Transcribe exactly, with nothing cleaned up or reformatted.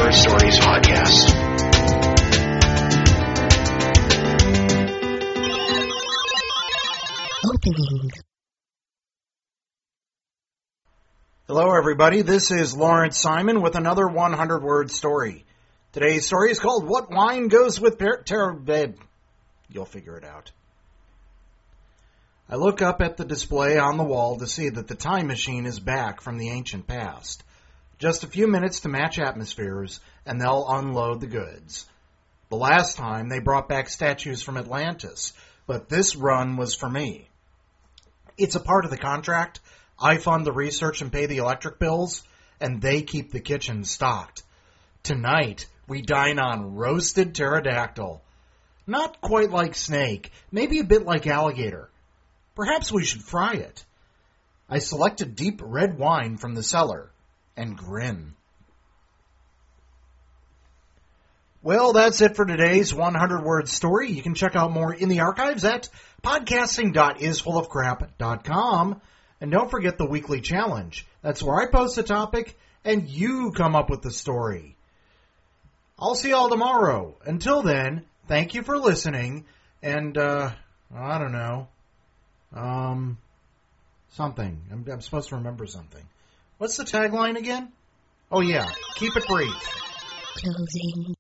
Word Stories podcast. Opening. Hello, everybody. This is Lawrence Simon with another one hundred word story. Today's story is called What Wine Goes with per- Ter- Babe. You'll figure it out. I look up at the display on the wall to see that the time machine is back from the ancient past. Just a few minutes to match atmospheres, and they'll unload the goods. The last time, they brought back statues from Atlantis, but this run was for me. It's a part of the contract. I fund the research and pay the electric bills, and they keep the kitchen stocked. Tonight, we dine on roasted pterodactyl. Not quite like snake, maybe a bit like alligator. Perhaps we should fry it. I selected deep red wine from the cellar and grin. Well, that's it for today's one hundred word story. You can check out more in the archives at podcasting dot is full of crap dot com. And don't forget the weekly challenge. That's where I post a topic and you come up with the story. I'll see y'all tomorrow. Until then, thank you for listening. And, uh, I don't know. Um, something. I'm, I'm supposed to remember something. What's the tagline again? Oh, yeah. Keep it brief. Closing.